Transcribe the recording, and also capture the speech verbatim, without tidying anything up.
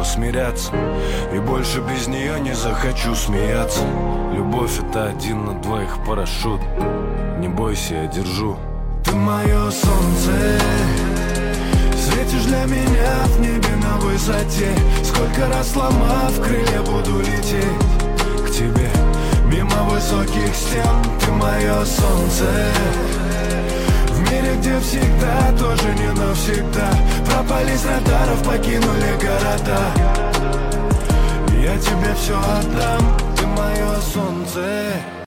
смиряться, и больше без нее не захочу смеяться. Любовь — это один на двоих парашют. Не бойся, я держу. Ты мое солнце, светишь для меня в небе на высоте. Сколько раз сломав крылья, буду лететь к тебе мимо высоких стен. Ты мое солнце, в мире, где всегда тоже не навсегда. Пропали с радаров, покинули города. Я тебе все отдам, ты мое солнце.